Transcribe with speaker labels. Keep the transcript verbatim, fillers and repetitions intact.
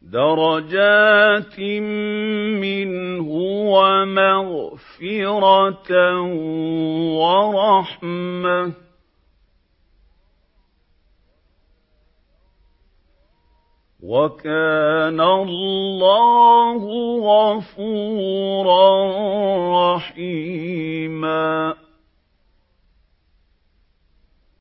Speaker 1: دَرَجَاتٍ مِّنْهُ وَمَغْفِرَةً وَرَحْمَةً ۚ وَكَانَ اللَّهُ غَفُورًا